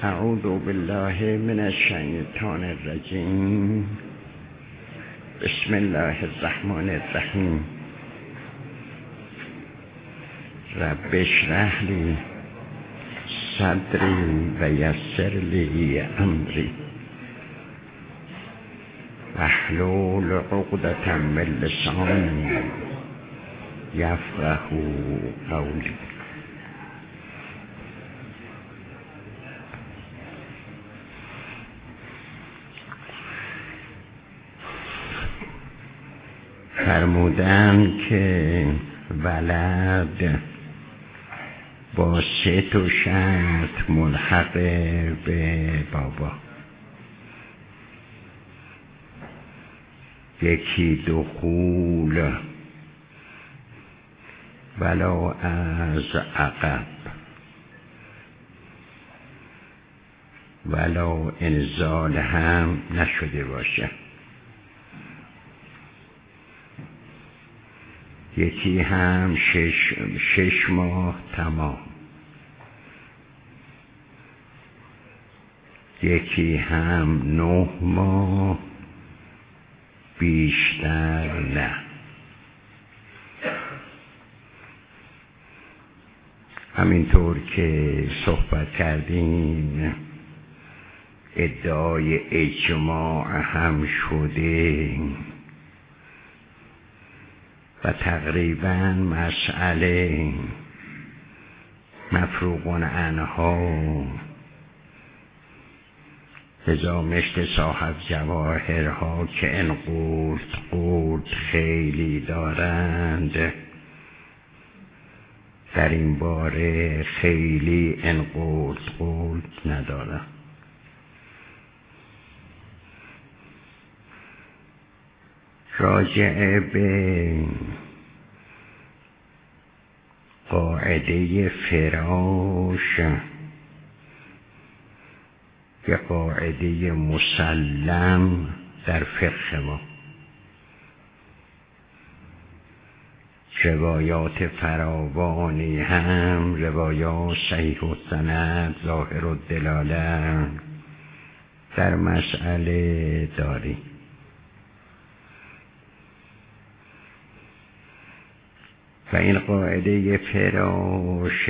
اعوذ بالله من الشیطان الرجیم. بسم الله الرحمن الرحیم. رب اشرح لی صدری و یسر لی امری واحلل عقدة من لسانی یفقهوا قولی. فرمودن که ولد با 3 شرط ملحق به بابا. یکی دخول ولو از عقب ولو انزال هم نشده باشه. یکی هم 6 ماه تمام. یکی هم 9 ماه بیشتر نه. همینطور که صحبت کردیم ادعای اجماع هم شده و تقریبا مسئله مفروغ عنها. لذا مثل صاحب جواهرها که ان قلت خیلی دارند، در این باره خیلی ان قلت ندارند. راجع به قاعده فراش که قاعده مسلم در فقه ما، روایات فراوانی هم روایات صحیح السند ظاهر الدلاله در مسئله داریم. و این قاعده فراش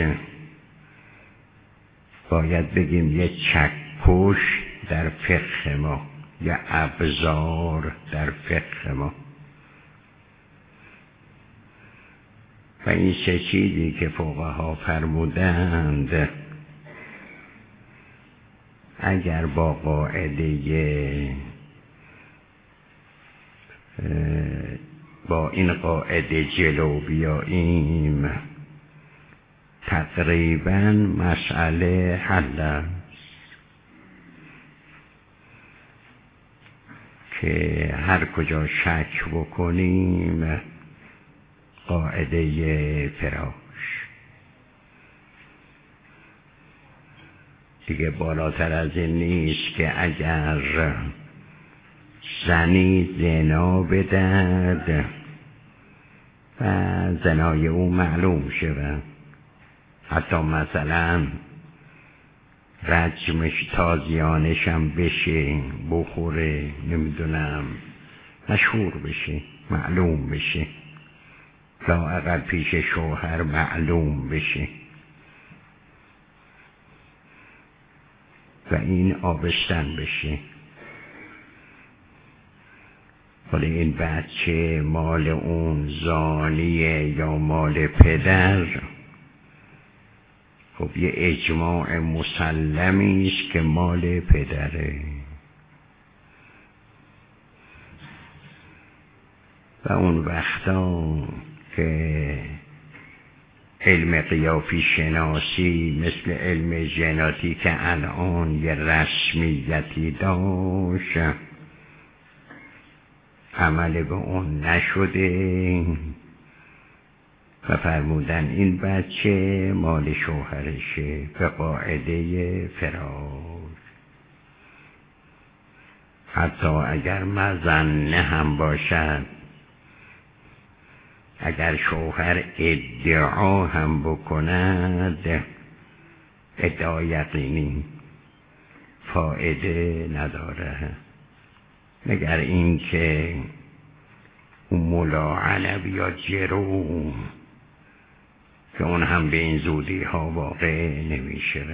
باید بگیم یه چکش در فقه ما، یا ابزار در فقه ما. و این 3 چیزی که فقها فرمودند اگر با قاعده با این قاعده جلو بیاییم تقریبا مسئله حل است. که هر کجا شک بکنیم قاعده فراش دیگه بالاتر از این نیست که اگر زنی زنا بدهد و زنای او معلوم شود، حتی مثلا رجمش تازیانش هم بشه، بخوره، نمیدونم مشهور بشه، معلوم بشه، لااقل پیش شوهر معلوم بشه و این آبستن بشه، ولی این بچه مال اون زانیه یا مال پدر، خب یه اجماع مسلمی است که مال پدره. و اون وقتا که علم قیافی شناسی مثل علم ژنتیک که الان یه رسمیتی داشت عمل به اون نشده و فرمودن این بچه مال شوهرشه به قاعده فراش. حتی اگر مظنه هم باشد، اگر شوهر ادعا هم بکند، ادعا یقینی فایده نداره. مگر این که اون ملاعنب یا جرو که اون هم به این زودی ها واقع نمیشه.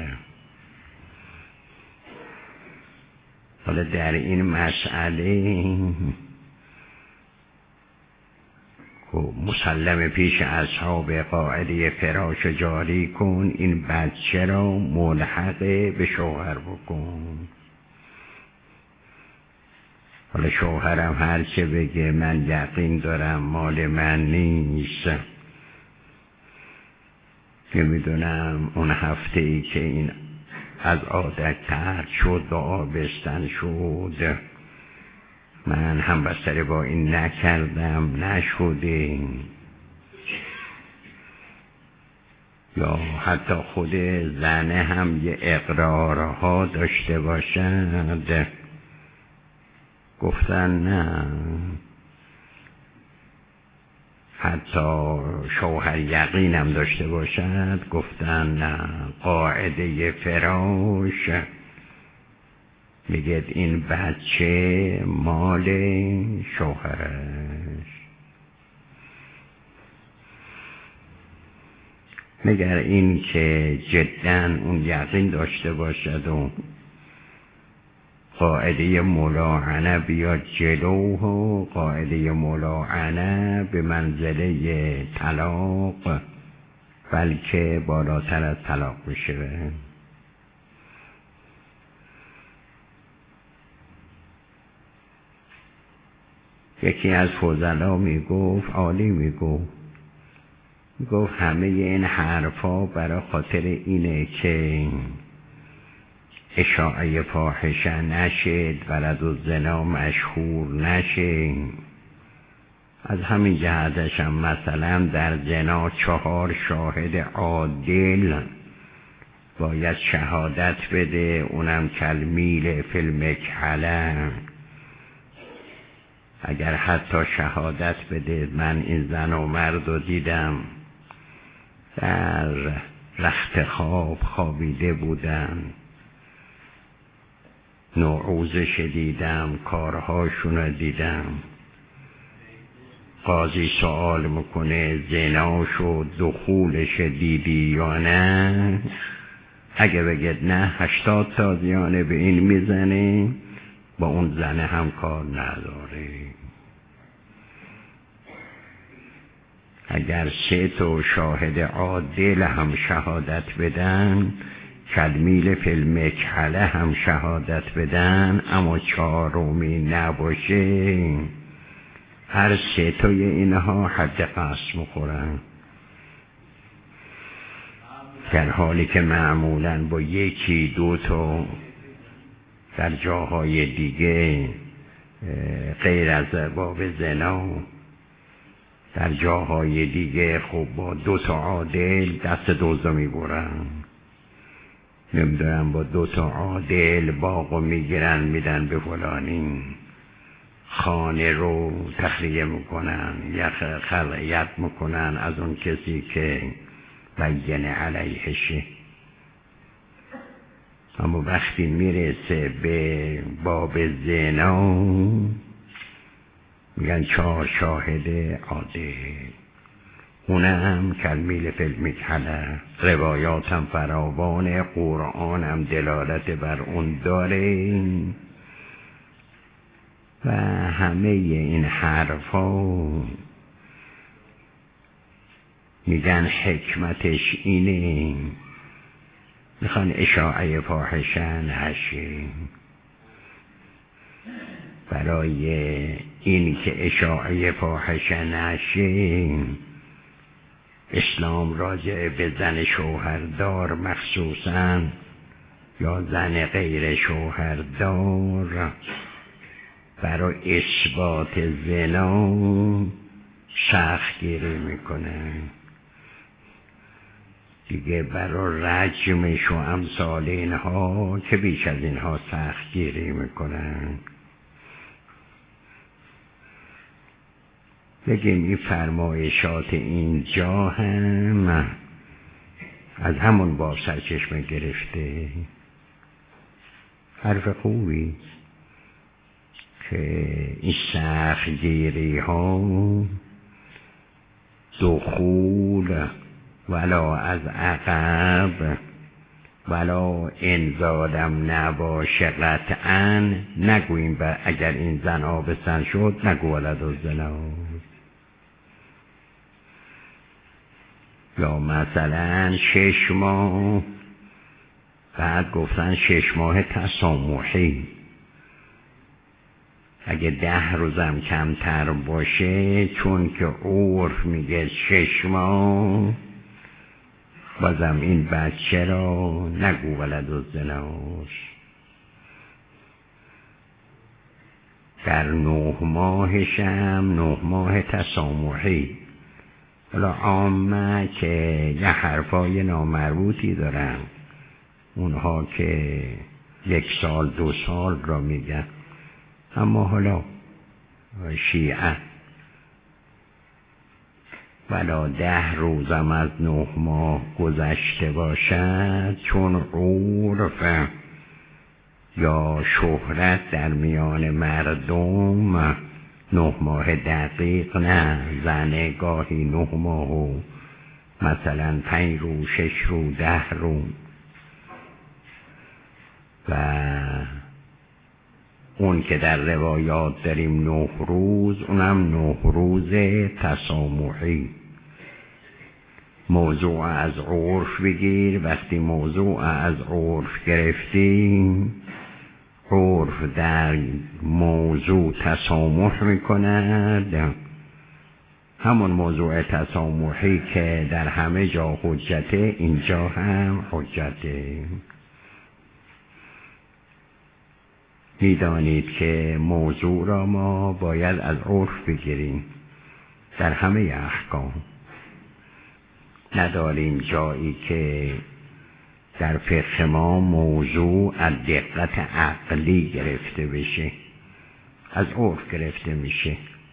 حالا در این مسئله مسلم پیش اصحاب قاعده فراش جاری کن، این بچه را ملحق به شوهر بکن. حالا شوهرم هر چه بگه من یقین دارم مال من نیست. نمیدونم اون هفته ای که این از عادت ترک شد و آبستن شد، من هم بستره با این نکردم نشده، یا حتی خود زنه هم یه اقرارها داشته باشد گفتن نه، حتی شوهر یقینم داشته باشد گفتن نه، قاعده فراش میگه این بچه مال شوهرش. مگر این که جداً اون یقین داشته باشد و قاعده ملاعنه بیاد جلو و قاعده ملاعنه به منزله طلاق بلکه بالاتر از طلاق بشه. یکی از فضلا میگفت، عالی میگفت همه این حرفا برای خاطر اینه که اشاعه فاحشه نشد، ولد و زنا مشهور نشه. از همین جهتش هم مثلا در زنا 4 شاهد عادل باید شهادت بده، اونم کالمیل فی المکحله. اگر حتی شهادت بده من این زن و مرد رو دیدم در رخت خواب خوابیده بودن، نوعوزش دیدم، کارهاشون رو دیدم، قاضی سوال میکنه زناش و دخولش دیدی یا نه؟ اگه بگید نه 80 تازیانه به این میزنه، با اون زنه هم کار نداره. اگر 3 شاهد عادل هم شهادت بدن، کالمیل فی المکحله هم شهادت بدن، اما 4می نباشه، هر 3 اینها حد قصد میخورن. در حالی که معمولاً با 1 2 در جاهای دیگه غیر از باب زنا، در جاهای دیگه خب با 2 عادل دست دزدو میبرن. نمیدونم با 2 عادل باغو میگیرن میدن به فلانی، خانه رو تخلیه میکنن یا خلعیت میکنن از اون کسی که بین علیهشه. اما وقتی میرسه به باب زنا میگن 4 شاهد عادل، اونم کالمیل فی المکحله. روایات هم فراوان، قرآن هم دلالت بر اون داره و همه این حرفا میگن حکمتش اینه، میخوان اشاعه فاحشه نشه. برای این که اشاعه فاحشه نشه، اسلام راجع به زن شوهردار مخصوصاً یا زن غیر شوهردار برای اثبات زنا سخت گیری میکنه. دیگه برای رجمش و امثال اینها که بیش از اینها سخت گیری میکنن. بگیم این فرمایشات اینجا هم از همون باب سرچشمه گرفته. حرف خوبی که این سختگیری ها دخول ولا از عقب ولا انزادم نباشه قطعا نگوییم اگر این زن آبستن شد نگو ولد الزنا. یا مثلا 6 ماه بعد گفتن 6 ماه تسامحی، اگه 10 روزم کمتر باشه چون که عرف میگه 6 ماه بازم این بچه را نگو ولد الزناش. در 9 ماهشم 9 ماه تسامحی. حالا عامه که یه حرفای نامربوطی دارن، اونها که 1 سال 2 سال را میگن، اما حالا شیعه ولا 10 روزم از 9 ماه گذشته باشد چون عرف یا شهرت در میان مردم 9 ماه دقیق نه، زنه گاهی 9 ماه و مثلا 5 روز 6 روز 10 روز و اون که در روایات داریم 9 روز اونم 9 روز تسامحی. موضوع از عرف بگیر، وقتی موضوع از عرف گرفتیم عرف در موضوع تسامح میکند، همون موضوع تسامحی که در همه جا حجته اینجا هم حجته. میدانید که موضوع را ما باید از عرف بگیریم در همه احکام. نداریم جایی که در فقه ما موضوع از دقت عقلی گرفته بشه، از عرف گرفته میشه.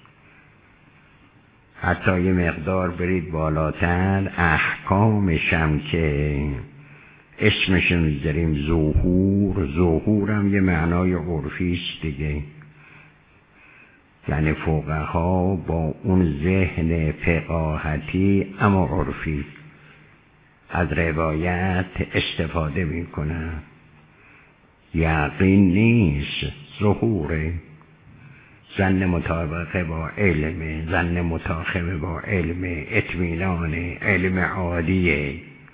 حتی یه مقدار برید بالاتر احکامشم که اسمشون میذاریم ظهور، ظهورم یه معنای عرفیست دیگه. یعنی فقها با اون ذهن فقاهتی اما عرفی از روایت استفاده میکنن. یقین نیست، ظهوره. ظن مطابقه با علم، ظن متاخمه با علم، اطمینان، علم عادیه.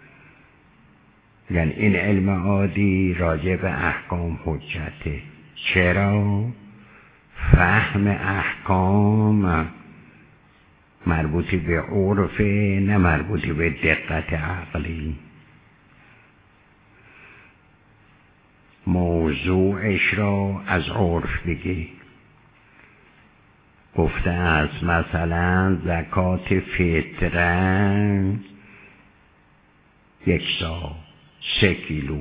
یعنی این علم عادی راجع به احکام حجته. چرا؟ فهم احکام مربوطی به عرف نه مربوطی به دقت عقلی. موضوعش را از عرف بگی. گفته است مثلا زکات فطره 1 سا 3 کیلو.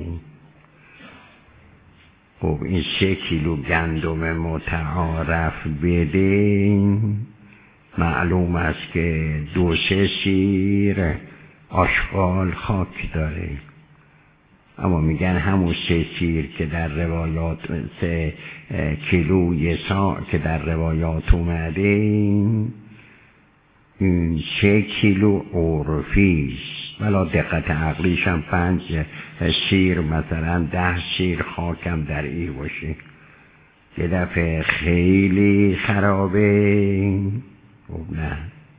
خب این 3 کیلو گندم متعارف بده، معلوم است که 2-3 سیر آشغال خاک داره، اما میگن همون 3 سیر که در روایات 3 کیلو 1 سا که در روایات اومده، این 3 کیلو عرفیست. ولی دقت عقلیش هم 5 سیر مثلا 10 سیر خاکم در ای باشه، یه دفعه خیلی خرابه. خب نه،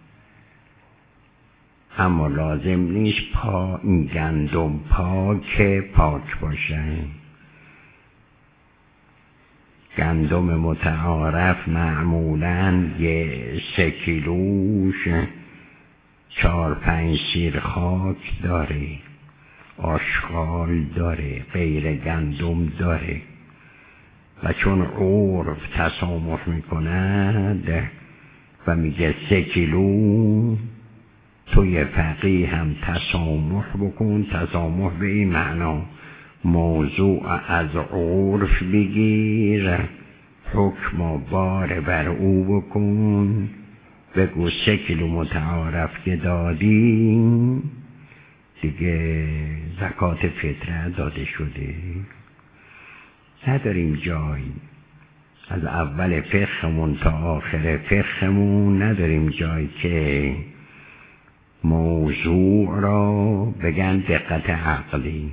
اما لازم نیست این گندم پاک باشه. گندم متعارف معمولاً 3 کیلوش 4-5 سیر خاک داره، آشغال داره، غیر گندم داره. و چون عرف تسامح میکند و میگه 3 کیلو، توی فقیه هم تسامح بکن. تسامح به این معنا موضوع از عرف بگیر، حکم بار بر او بکن، بگو 3 کیلو متعارف که دادیم دیگه زکات فطره داده شده. نداریم جای. از اول فقهمون تا آخر فقهمون نداریم جای که موضوع را بگن دقت عقلی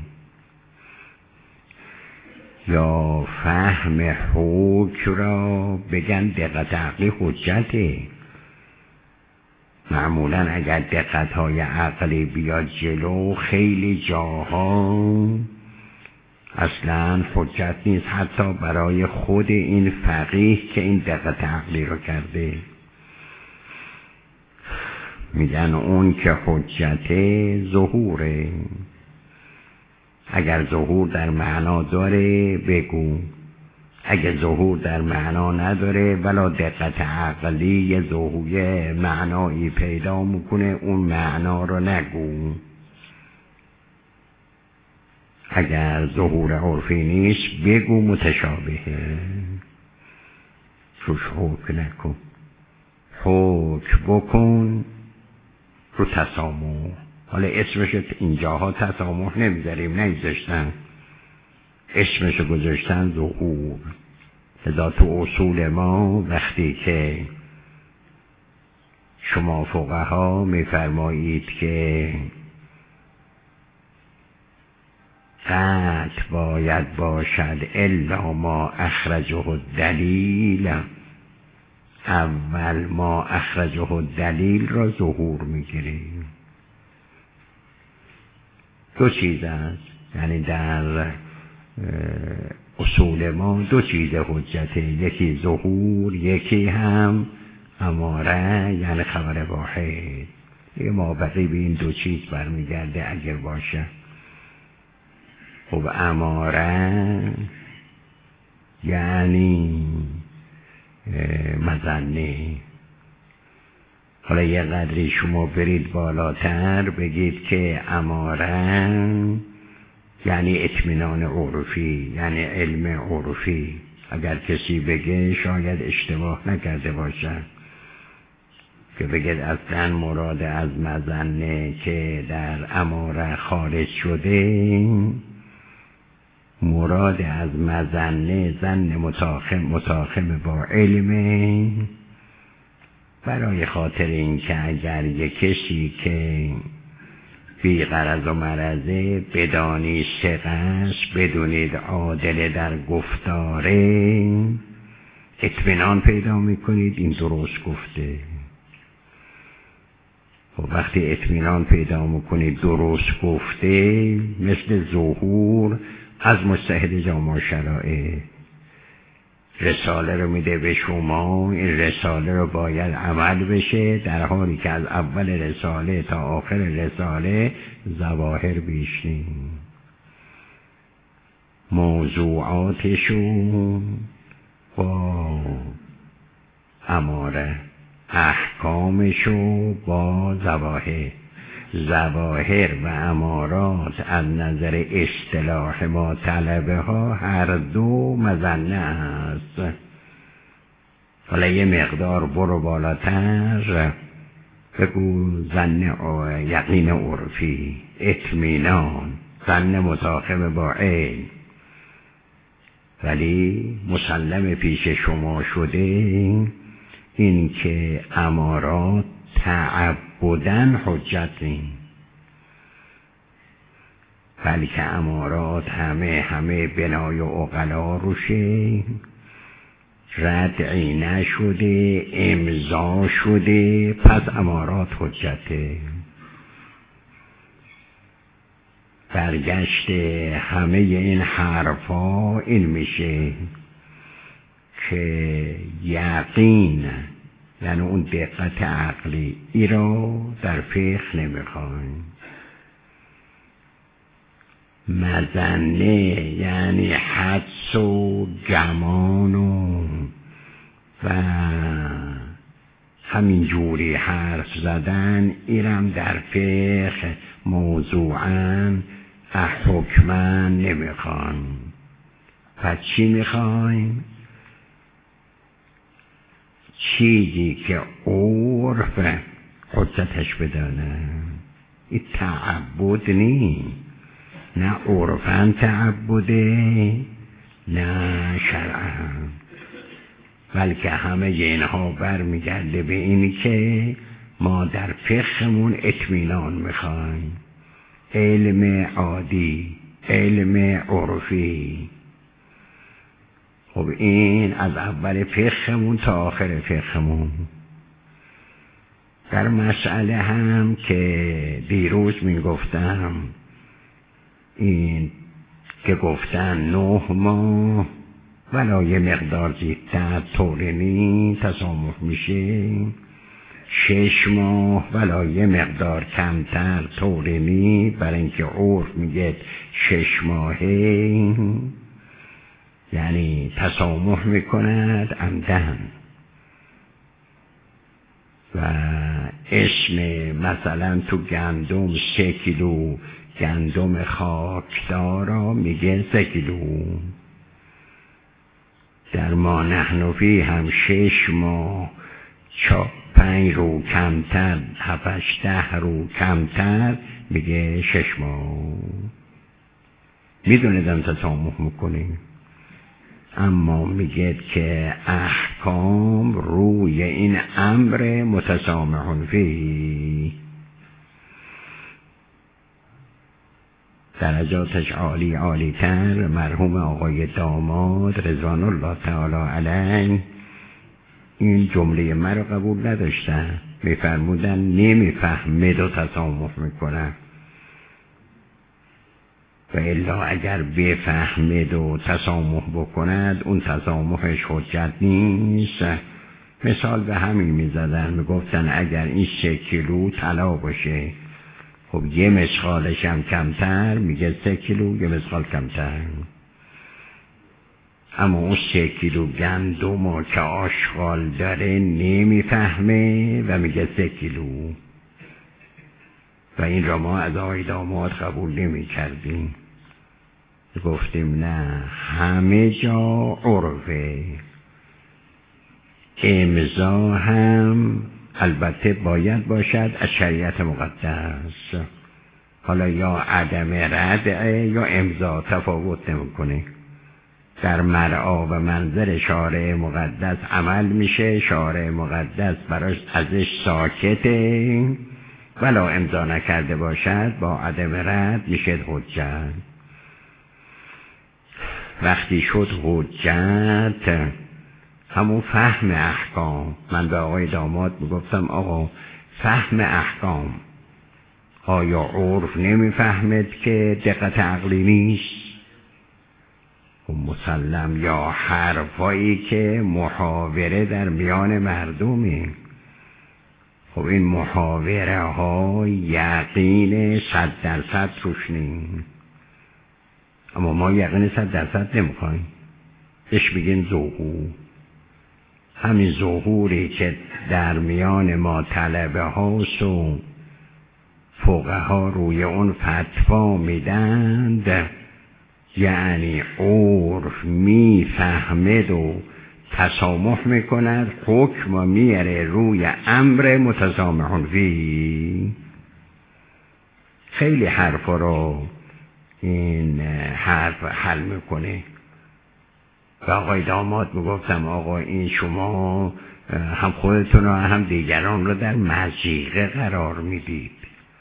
یا فهم حکم را بگن دقت عقلی حجته. معمولا اگر دقت‌های عقلی بیاد جلو خیلی جاها اصلا حجت نیست، حتی برای خود این فقیه که این دقت عقلی رو کرده. میگن اون که حجت ظهوره، اگر ظهور در معنا داره بگو، اگه ظهور در معنا نداره ولا دقت عقلی یه ظهور معنایی پیدا میکنه اون معنا رو نگو. اگر ظهور عرفی نیست بگو متشابهه، روش حکم نکن، حکم بکن رو تسامح. حالا اسمش اینجاها تسامح نمیذاریم، نمیذاشتن، اسمش گذاشتن ظهور. لذا تو اصول ما وقتی که شما فقها میفرمایید که قطع باید باشد الا ما اخرجه الدلیل، اول ما اخرجه الدلیل را ظهور میگیریم. دو چیز است، یعنی در اصول ما دو چیز حجته، یکی ظهور یکی هم اماره، یعنی خبر واحد. یه مابقی به این دو چیز برمیگرده اگر باشه. خب اماره یعنی مظنه. حالا یه قدری شما برید بالاتر بگید که اماره یعنی اطمینان عرفی، یعنی علم عرفی. اگر کسی بگه شاید اشتباه نکرده باشد که بگید اصلا مراد از مظنه که در اماره خارج شده، مراد از مظنه ظن متاخم با علمه، برای خاطر این که اگر یک کسی که بی غرض و مرضه بدانی ثقه‌اش، بدونید عادل در گفتاره، اطمینان پیدا میکنید این درست گفته. و وقتی اطمینان پیدا میکنید درست گفته، مثل ظهور از مجتهد جامع شرائع رساله رو میده به شما، این رساله رو باید عمل بشه، در حالی که از اول رساله تا آخر رساله ظواهر بیش نیست. موضوعاتشون با اماره، احکامشو با ظواهر. ظواهر و امارات از نظر اصطلاح ما طلبه ها هر دو مظنه است. حالا یه مقدار برو بالاتر بگو ظن یقین عرفی، اطمینان، ظن متاخم با علم. ولی مسلم پیش شما شده این که امارات تعبدن حجت نیست، بلکه امارات همه بنای عقلا روشه، ردعی نشده، امضا شده، پس امارات حجته. برگشت همه این حرفا این میشه که یقین، یعنی اون دقت عقلی، ای را در فقه نمیخوایم. مظنه یعنی حدس و گمان و همین جوری حرف زدن، ایرم در فقه موضوعاً حکماً نمیخوایم. پس چی میخوایم؟ چیزی که عرف حجتش بدانه. این تعبد نیست، نه عرفاً تعبده نه شرعا، بلکه همه اینها برمیگرده به این که ما در فقهمون اطمینان میخوایم. علم عادی، علم عرفی، خب این از اول فقهمون تا آخر فقهمون. در مسئله هم که دیروز میگفتم این که گفتن 9 ماه ولی یه مقدار زیادتر طولانی تسامح میشه، 6 ماه ولی یه مقدار کمتر طولانی، برای اینکه عرف میگه 6 ماهه، یعنی تسامح میکند عمدن. و اسم مثلا تو گندم 3 کیلو گندم خاکدارا میگه 3 کیلو. در ما نحنفی هم 6 ماه 5 رو کمتر 7-10 رو کمتر میگه 6 ماه. میدونیدم تسامح میکنیم، اما میگه که احکام روی این امر متسامحون فی، درجاتش عالی عالی تر. مرحوم آقای داماد رضوان الله تعالی علیه این جمله مرا قبول نداشتن، میفرمودن نمیفهمد و تسامح میکنن، و الا اگر بفهمد و تسامح بکند اون تسامحش حجت نیست. مثال به همین میزدن، میگفتن اگر این 3 کیلو طلا باشه، خب یه مسقالش هم کمتر میگه 3 کیلو، یه مسقال کمتر. اما اون 3 کیلو گندم که آشغال داره نمیفهمه و میگه 3 کیلو. و این را ما از آقای داماد قبول نمی کردیم، گفتیم نه، همه جا عرفه. امضا هم البته باید باشد از شریعت مقدس، حالا یا عدم ردعه یا امضا تفاوت نمیکنه. در مرعا و منظر شارع مقدس عمل میشه، شارع مقدس براش ازش ساکته، ولا امضا نکرده باشد با عدم رد میشه حجت. وقتی شد حجت همون فهم احکام. من به آقای داماد میگفتم آقا فهم احکام، آیا عرف نمیفهمد که دقت عقلی نیست؟ و مسلم یا حرفایی که محاوره در میان مردمه، خب این محاوره ها یقین 100% روش نیم، اما ما یقین 100% نمیخوایم، بهش بگیم ظهور. همین ظهوری که در میان ما طلبه هاست و فقها ها روی اون فتوا میدند، یعنی عرف میفهمد و تسامح میکند، حکم میاره روی امر متسامحون فی. خیلی حرف رو این حرف حل میکنه. و آقای داماد میگفتم آقا این شما هم خودتون و هم دیگران رو در مضیقه قرار میدید.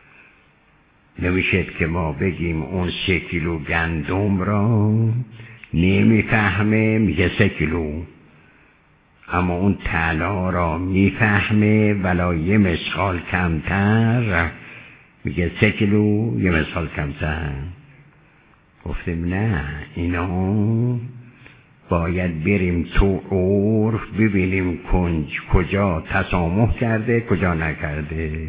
نمیشد که ما بگیم اون 3 کیلو گندم را نمیفهمه میگه 3 کیلو، اما اون طلا را میفهمه ولا یه مسقال کمتر میگه 3 کیلو یه مسقال کمتر. گفتیم نه، اینا باید بریم تو عرف ببینیم کجا تسامح کرده کجا نکرده.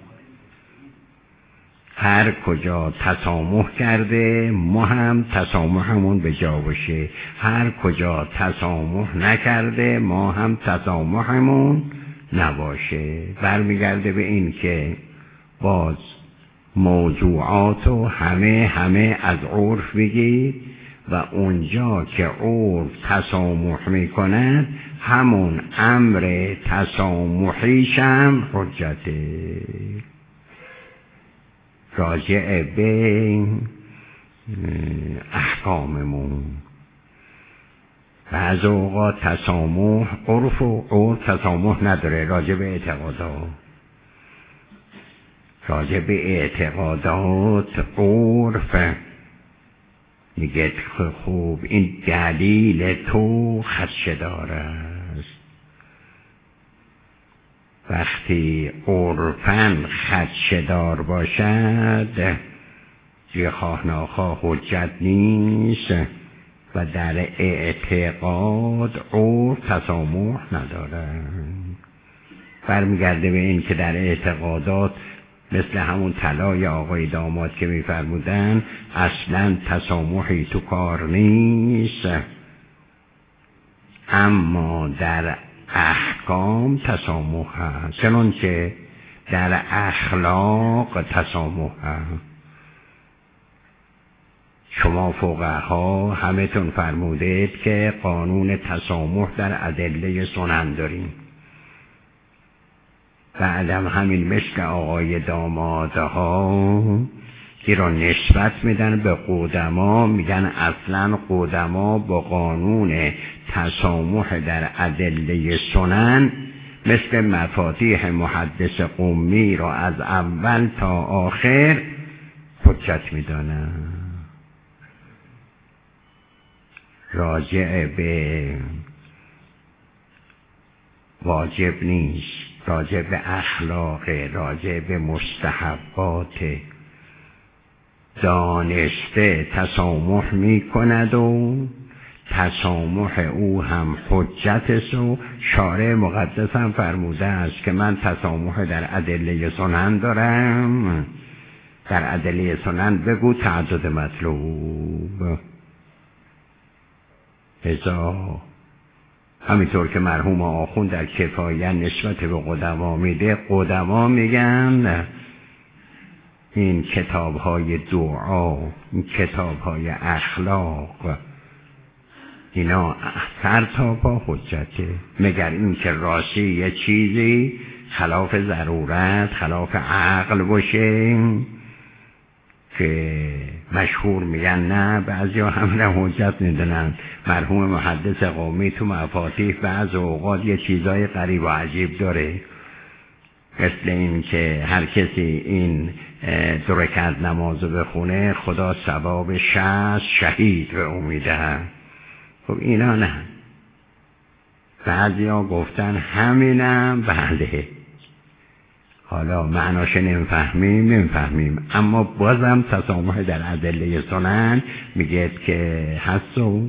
هر کجا تسامح کرده ما هم تسامحمون به جا باشه، هر کجا تسامح نکرده ما هم تسامحمون نباشه. برمیگرده به این که باز موضوعاتو همه از عرف بگید و اونجا که عرف تسامح میکند همون امر تسامحیشم حجته. راجع به احکاممون بعض اوقات تسامح عرف و عرف تسامح نداره راجع به اعتقادات. راجع به اعتقادات عرف میگه خوب این دلیل تو خدشه‌دار است. وقتی عرفاً خدشه‌دار باشد یه خواه ناخواه حجت نیست و در اعتقاد عرف تسامح نداره. برمیگرده به این که در اعتقادات مثل همون طلای آقای داماد که میفرمودن اصلا تسامحی تو کار نیست، اما در احکام تسامح هست، چنانچه در اخلاق تسامح هست. شما فقها همتون فرمودید که قانون تسامح در ادله سنن داریم. بعدم همین مثل آقای دامادها که را نسبت میدن به قدما، میگن اصلا قدما با قانون تسامح در ادله سنن مثل مفاتیح محدث قمی را از اول تا آخر حجت میدانن. راجع به واجب نیست، راجع به اخلاق، راجع به مستحبات دانسته تسامح می کند و تسامح او هم حجت است و شارع مقدس هم فرموده است که من تسامح در ادله سنن دارم. در ادله سنن بگو تعدد مطلوب. ازا همینطور که مرحوم آخوند در کفایه نسبت به قدما میده، قدما میگن این کتاب‌های دعا، این کتاب‌های اخلاق، اینا سر تا پا حجته، مگر این که راستی یه چیزی خلاف ضرورت، خلاف عقل باشه که مشهور میگن نه، بعضیا هم را حجت میدونن. مرحوم محدث قومی تو مفاتیح بعض اوقات یه چیزای غریب و عجیب داره، مثل این که هر کسی این 2 رکعت نمازو بخونه خدا ثواب 60 شهید به او میده. خب اینا نه، بعضیا گفتن همینم بله، حالا معناش نمیفهمیم، اما بازم تسامح در ادله سنن میگه که هست و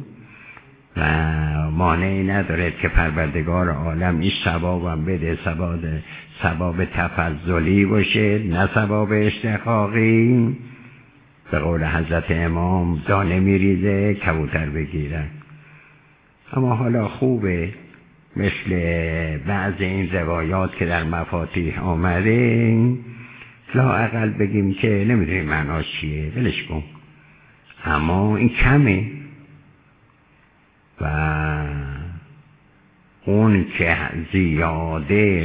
مانعی نداره که پروردگار عالم این ثوابم بده، ثواب تفضلی باشه نه ثواب استحقاقی. به قول حضرت امام دانه میریزه کبوتر بگیرن. اما حالا خوبه مثل بعض این روایات که در مفاتیح آمده لااقل بگیم که نمیدونیم معناش چیه، ولش کن، اما این کمه. و اون که زیاده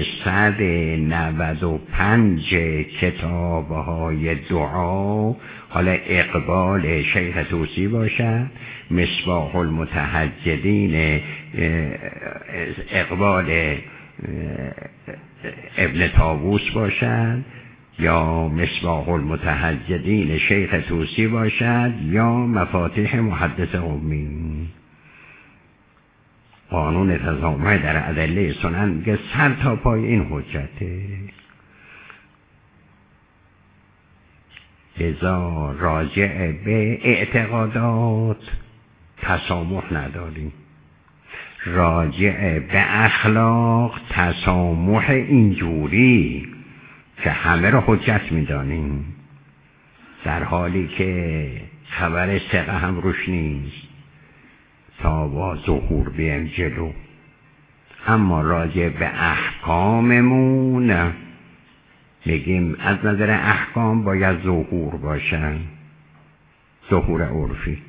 195 کتاب‌های دعا، حالا اقبال شیخ طوسی باشد، مصباح المتهجدین اقبال ابن طاووس باشد، یا مصباح المتهجدین شیخ طوسی باشد، یا مفاتیح محدث قمی. قانون تسامح در ادله سنن میگه سر تا پای این حجته. لذا راجع به اعتقادات تسامح نداریم، راجع به اخلاق تسامح اینجوری که همه رو حجت میدانیم، در حالی که خبر ثقه هم روش نیست تا با ظهور بیم جلو. اما راجع به احکاممون میگیم از نظر احکام باید ظهور باشن، ظهور عرفی،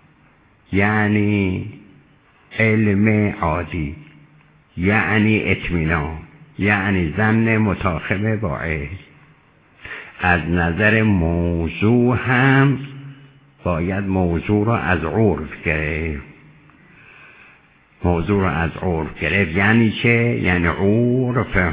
یعنی علم عادی، یعنی اطمینان، یعنی ظن متاخم با علم. از نظر موضوع هم باید موضوع را از عرف گرفت. موضوع رو از عرف گرفت. یعنی چه؟ یعنی عرف.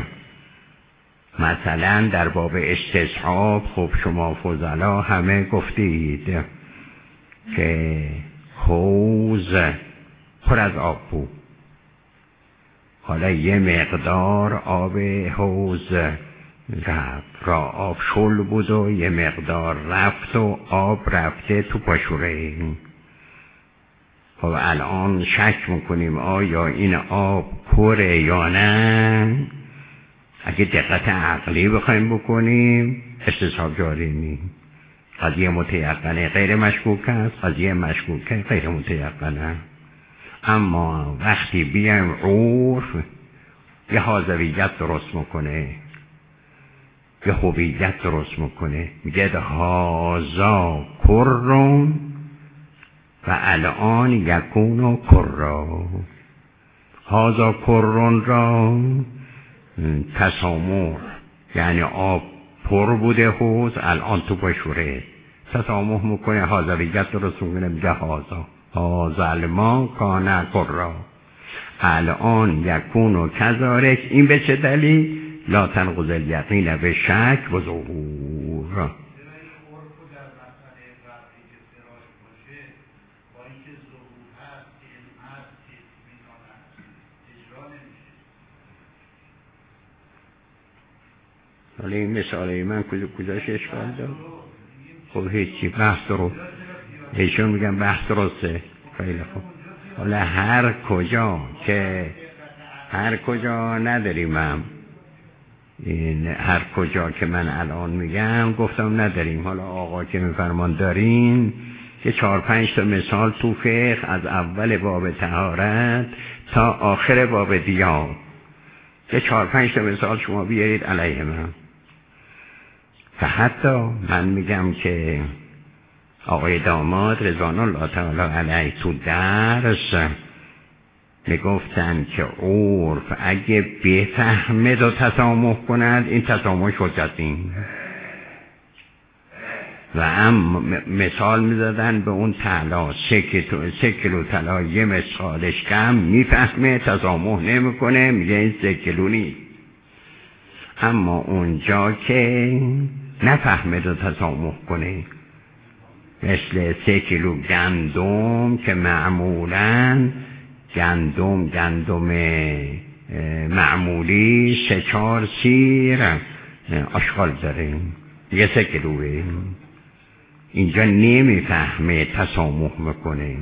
مثلا در باب استصحاب خب شما فضلا همه گفتید که حوض پر از آب بود، حالا یه مقدار آب حوض رفت، را آب شل بود و یه مقدار رفت و آب رفته تو پاشوره. خب الان شک میکنیم آیا این آب پره یا نه. اگه دقت عقلی بخوایم بکنیم استصحاب جاری نیم. قضیه متیقنه غیر مشکوک است، قضیه مشکوکه غیر متیقنه. اما وقتی بیایم عرف یه حاضریت درست میکنه، یه هویت درست میکنه، میگه هازا کرون و الان یکون کرا. هازا کرون را تسامح، یعنی آب پر بوده حوض الان تو پاشوره، تسامح میکنه، حاضریت درست میکنه، میگه هازا الماء کان کرا الان یکون و کذالک. این به چه دلیل؟ لا تنقض الیقین به شک و ظهور. حالا این مثاله من کجاش اشکال داد؟ خب هیچی، بحث درست. ایشون میگن بحث درسته. خیلی خوب. حالا هر کجا نداریم هم. این هر کجا که من الان میگم گفتم نداریم. حالا آقا که میفرمان دارین که 4-5 تا مثال تو فقه از اول باب طهارت تا آخر باب دیات که 4-5 تا مثال شما بیارید علیه من. و حتی من میگم که آقای داماد رضوان الله تعالی علیه تو درس میگفتن که عرف اگه بفهمه و تسامح کند این تسامح حجتی. و هم مثال میزدن به اون طلا 3 کیلو طلا یه مثالش کم میفهمه تسامح نمیکنه، میگه این 3 کیلو نیست. اما اونجا که نفهمه و تسامح کنه، مثل 3 کیلو گندم که معمولاً گندم معمولی 3-4 سیر آشغال داره، یه 3 کیلوه. اینجا نمیفهمه تسامح میکنه.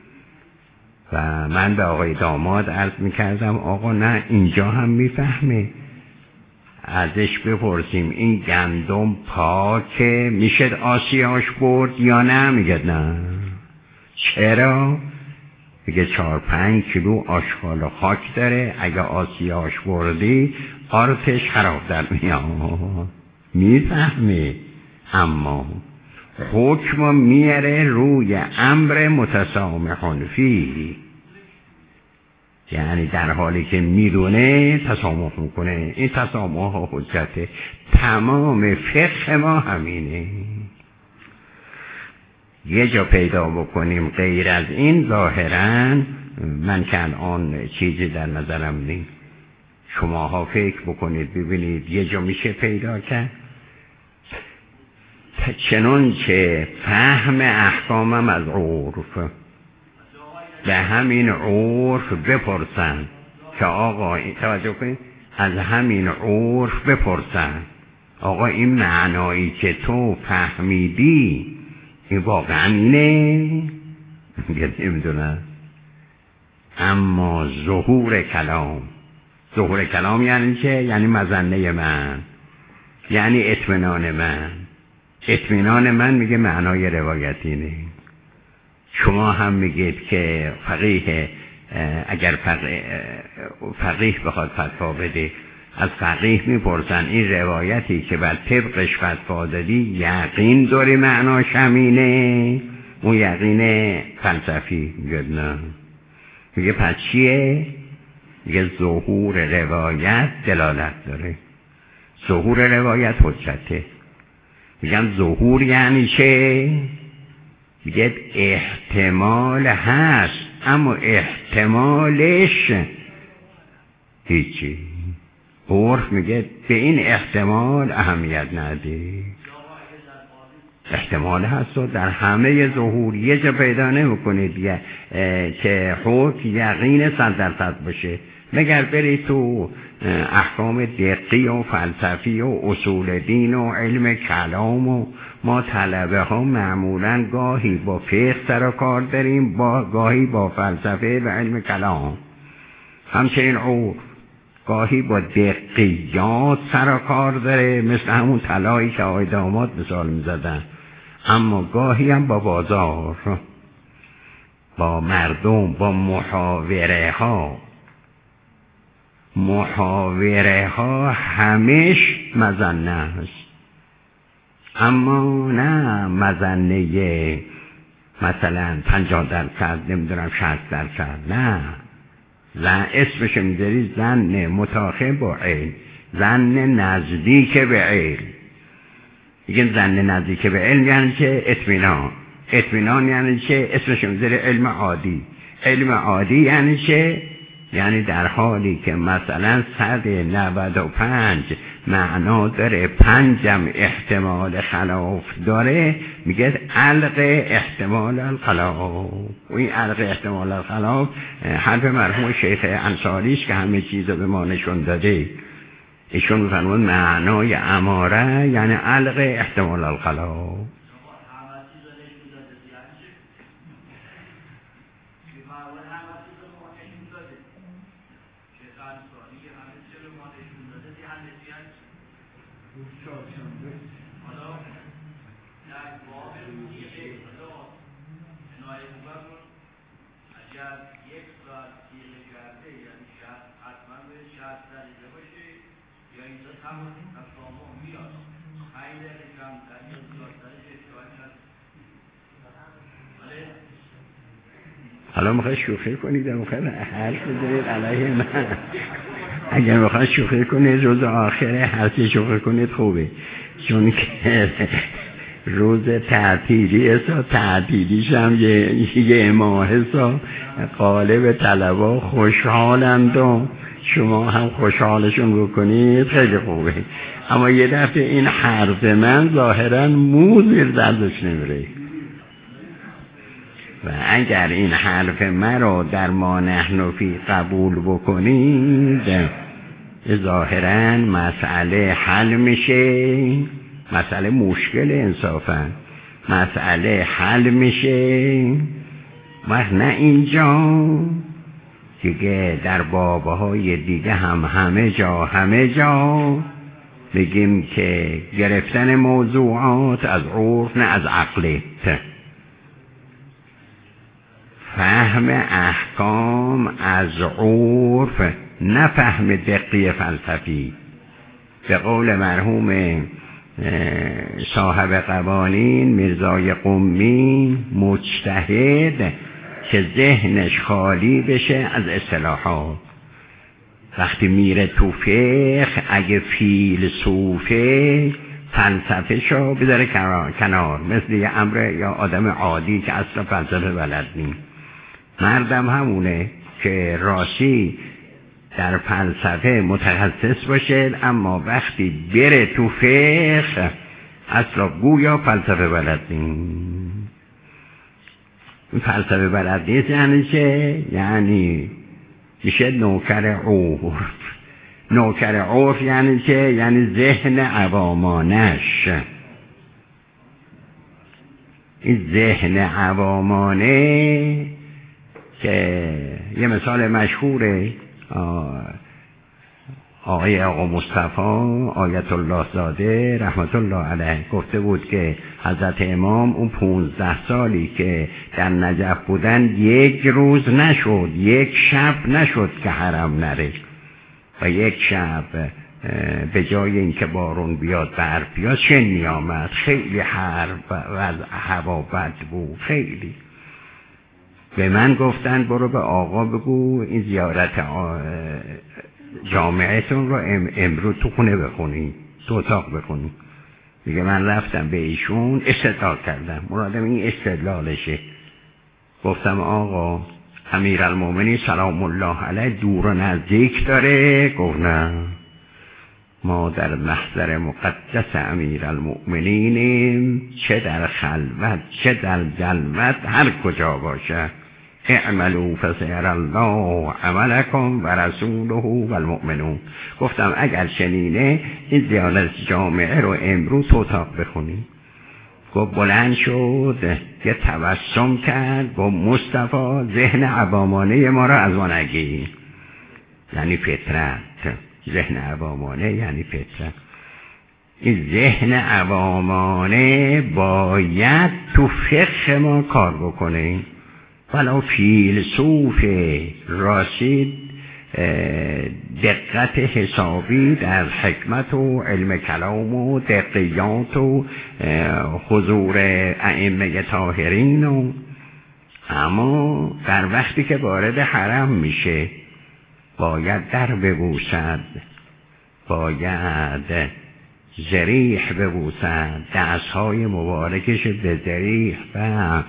و من به آقای داماد عرض میکردم آقا نه اینجا هم میفهمه، ازش بپرسیم این گندم پاکه میشه آسیاش برد یا نه؟ میگه نه. چرا؟ میگه 4-5 کیلو آشغال و خاک داره، اگه آسیاش بردی آرتش خراب در میاد. میفهمه اما حکم میاره روی امر متسامحون فی، یعنی در حالی که میدونه تسامح میکنه. این تسامح ها حجته. تمام فقه ما همینه. یه جا پیدا بکنیم غیر از این ظاهراً من که الان چیزی در نظرم نیست، شماها فکر بکنید ببینید یه جا میشه پیدا کرد. چنان که فهم احکامم از عرف، به همین عرف بپرسن که آقا توجه کنید، از همین عرف بپرسن آقا این معنایی که تو فهمیدی این واقعا اینه؟ میگه نمیدونم. اما ظهور کلام یعنی چه؟ یعنی مظنه من، یعنی اطمینان من میگه معنای روایتی نه. شما هم میگید که فقیه اگر فقیه بخواد فتوا بده از فقیه میپرسن این روایتی که بر طبقش فتوا دادی یقین داری معناش همینه؟ اون یقین فلسفی. میگه نه. میگه پس چیه؟ میگه ظهور روایت دلالت داره، ظهور روایت حجته. میگن ظهور یعنی چه؟ میگه احتمال هست اما احتمالش هیچی. عرف میگه به این احتمال اهمیت نده. احتمال هست و در همه ظهور یه جا پیدا نمی‌کنید که حکم یقین 100% باشه، مگر برید تو احکام دقی و فلسفی و اصول دین و علم کلام و ما طلبه ها معمولا گاهی با فقه سر و کار داریم، گاهی با فلسفه و علم کلام، همچنین گاهی با دقیقات سر و کار داره، مثل همون طلایی که آقای داماد مثال میزدن، اما گاهی هم با بازار، با مردم، با محاوره ها همش مظنه است، اما نه مظنه مثلا 50%، نمیدونم 60%، نه اسمش میذاری ظن متاخم با علم، ظن نزدیک به علم. میگن ظن نزدیک به علم یعنی چه؟ اطمینان یعنی چه؟ اسمش میذاری علم عادی. علم عادی یعنی چه؟ یعنی در حالی که مثلا 195 معنا داره، 5 احتمال خلاف داره، میگه علق احتمال الخلاف. و این علق احتمال الخلاف حرف مرحوم شیخ انصاریش که همه چیز رو به ما نشون داده. ایشون میفرمون معنای اماره یعنی علق احتمال الخلاف. حالا میخوای شوخی کنید یا میخوای حرف بزنید علیه من؟ اگر میخوای شوخی کنید روز آخره هرچی شوخی کنید خوبه، چون که روز تعطیلی است، تعطیلیش هم یه ماه است، قالب طلبا خوشحالند و شما هم خوشحالشون بکنید خیلی خوبه. اما یه دفعه این حرف من ظاهرا مو زیر دردش نمیره و اگر این حرف من رو در ما نحن فی قبول بکنید ظاهرا مسئله حل میشه، مسئله مشکل انصافا، مسئله حل میشه و نه اینجا دیگه در بابهای دیگه هم همه جا بگیم که گرفتن موضوعات از عرف نه از عقلت، فهم احکام از عرف نه فهم دقیق فلسفی. به قول مرحوم صاحب قوانین میرزای قمی مجتهد که ذهنش خالی بشه از اصطلاحات، وقتی میره تو فقه اگه فیلسوفه فلسفه شو بذاره کنار، مثل یه امر یا آدم عادی که اصلا فلسفه بلد نیست. مردم همونه که راستی در فلسفه متخصص باشه، اما وقتی بره تو فقه اصلا گویا فلسفه بلد نیست. این فلسفه بلد نیست یعنی چه؟ یعنی میشه نوکر عرف. نوکر عرف یعنی چه؟ یعنی ذهن عوامانش. این ذهن عوامانه که یه مثال مشهوره، آقا مصطفی آیت الله زاده رحمت الله علیه گفته بود که حضرت امام اون 15 سالی که در نجف بودن یک روز نشد، یک شب نشد که حرم نره و یک شب به جای اینکه بارون بیاد برف بیاد شن آمد، خیلی حرف و هوا بد بود خیلی. به من گفتن برو به آقا بگو این زیارت جامعتون رو امروز تو خونه بخونی، تو اتاق بخونی. میگه من رفتم به ایشون استدلال کردم، مرادم این استدلالشه. گفتم آقا امیرالمومنین سلام الله علیه دور و نزدیک داره؟ گفت نه، ما در محضر مقدس امیرالمؤمنینیم، چه در خلوت چه در جلوت، هر کجا باشه. اعملوا فسيرى الله عملكم و رسوله و المؤمنون. گفتم اگر چنینه این زیارت جامعه رو امروز تو اتاق بخونیم. گفت بلند شد، یه تبسم کرد، گفت مصطفی ذهن عوامانه ما را از ما نگیر. یعنی فطرت، ذهن عوامانه یعنی فطرت. این ذهن عوامانه باید تو فقه ما کار بکنه. ولو فیلسوف راشد دقت حسابی در حکمت و علم کلام و دقیات و حضور ائمه طاهرین و، اما در وقتی که وارد حرم میشه باید در ببوسد، باید ذریح ببوسد، دستهای مبارکش به ذریح و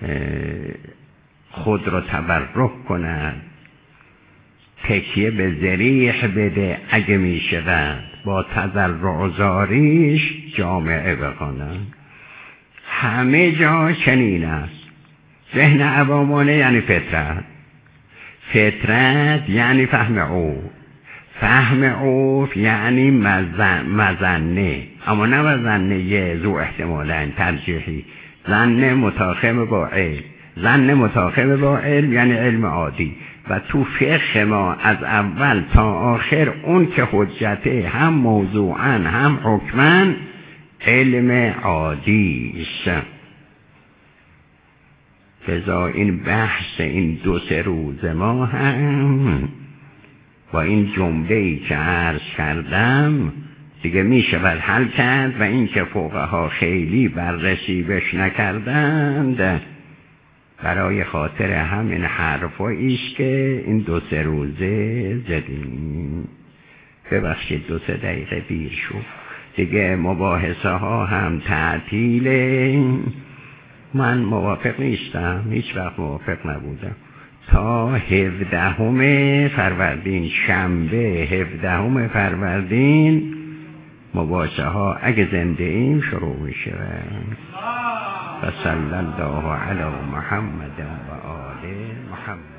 خود را تبرک کند، تکیه به ذریح بده اگه می شود، با تضرع و زاریش جامعه بخواند. همه جا چنین است. ذهن عوامانه یعنی فطرت، فطرت یعنی فهم او، فهم او یعنی مظنه، اما نه مظنه ذو احتمالن ترجیحی، ظن متاخم با علم. ظن متاخم با علم یعنی علم عادی. و تو فقه ما از اول تا آخر اون که حجته هم موضوعاً هم حکماً علم عادی است. لذا این بحث این 2-3 روز ما هم با این جمله‌ای که عرض کردم دیگه می شود حل کرد، و این که فقها خیلی بررسی بش نکردند برای خاطر همین حرفایی است که این 2-3 روزه زدیم. ببخشید 2-3 دقیقه دیر شد دیگه. مباحثه ها هم تعطیله. من موافق نیستم، هیچ وقت موافق نبودم. تا 17 فروردین، شنبه 17 فروردین مباحثه ها اگه زنده ایم شروع میشه. و صلی الله علی محمد و آل محمد.